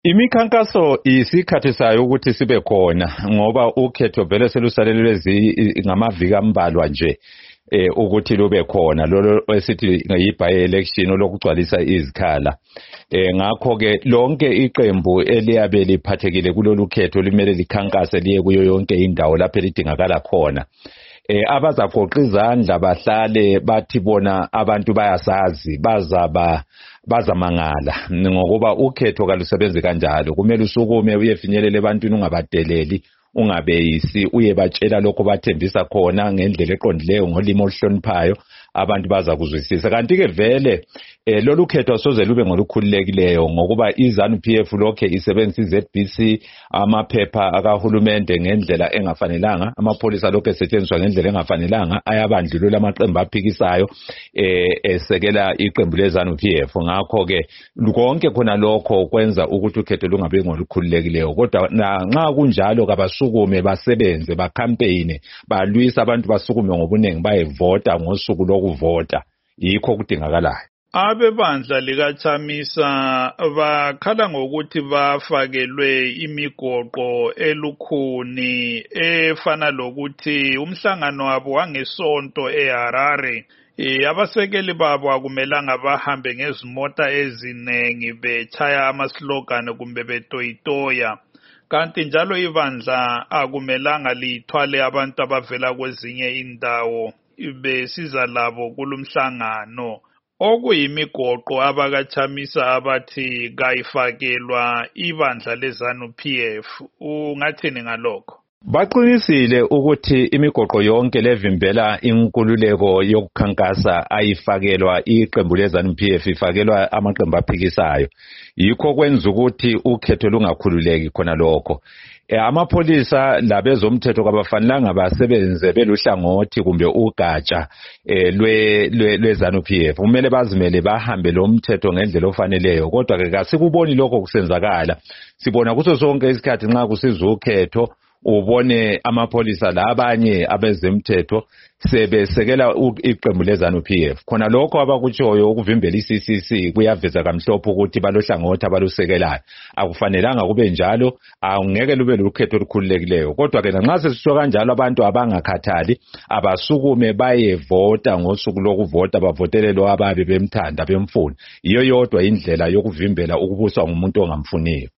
Imikhankaso isikhathi sayo ukuthi sibe khona ngoba ukhetho vele selusalelwe ngamaviki ambalwa nje ukuthi lube khona lolo esithi yi-by election lokugcwalisa izikhala. Ngakho ke lonke iqembu eliyabe liphathekile kulolu khetho limele likhankase liye kuyo yonke indawo lapho elidingakala khona. Abazagoqa izandla bahlale bathi bona abantu bayasazi bazamangala ngokuba ukhetho kalusebenzi kanjalo. Kumele usukume uyefinyelela ebantwini ungabadeleli ungabeyisi uyebatshela lokho bathembisa khona ngendlela eqondileyo ngolimo oluhloniphayo abantu baza kuzwisisa. Kanti ke vele lolu khetho soze lube ngolukhululekileyo ngokuba iZANU-PF lokhe isebenzisa iZBC amaphepha akahulumende ngendlela engafanelanga, amapholisa lokho esetshenziswa ngendlela engafanelanga, ayabandlulula amaqembu aphikisayo esekela iqembu leZANU-PF. Ngakho ke konke khona lokho kwenza ukuthi ukhetho lungabe ngolukhululekileyo, kodwa nxa kunjalo kabasukume basebenze bakampeyine balwisa abantu basukume ngobuningi bayevota ngosuku lokuvota. Yikho kudingakalayo. Abebandla likaChamisa bakhala ngokuthi bafakelwe imigoqo elukhuni efana lokuthi umhlangano wabo wangesonto eHarare abasekeli babo akumelanga bahambe ngezimota ezinengi bechaya amaslogani kumbe betoyitoya, kanti njalo ibandla akumelanga lithwale abantu abavela kwezinye indawo besiza labo kulumhlangano. Okuyimigoqo abakaChamisa abathi kayifakelwa ibandla leZANU-PF. Ungathini ngalokho? Baqinisile ukuthi imigoqo yonke levimbela inkululeko yokukhankasa ayifakelwa iqembu leZANU-PF, ifakelwa amaqembu aphikisayo. Yikho kwenza ukuthi ukhetho lungakhululeki khona lokho. Amapholisa labezomthetho kabafanelanga basebenze beluhlangothi kumbe ugatsha lweZANU-PF. Kumele bazimele bahambe lo mthetho ngendlela ofaneleyo, kodwa ke kasikuboni lokho kusenzakala. Sibona kuso sonke isikhathi nxa kusiza ukhetho ubone amapholisa labanye abezemthetho sebesekela iqembu leZANU-PF. Khona lokho abakutshoyo ukuvimbela iCCC kuyaveza kamhlophe ukuthi balohlangothi abalusekelayo. Akufanelanga kube njalo, angeke lube lokhetho olukhululekileyo. Kodwa ke nxa sesisho kanjalo abantu abangakhathali abasukume bayevota ngosuku lokuvota bavotele lo ababe bemthanda bemfuna. Iyo yodwa indlela yokuvimbela ukubuswa ngumuntu ongamfuniyo.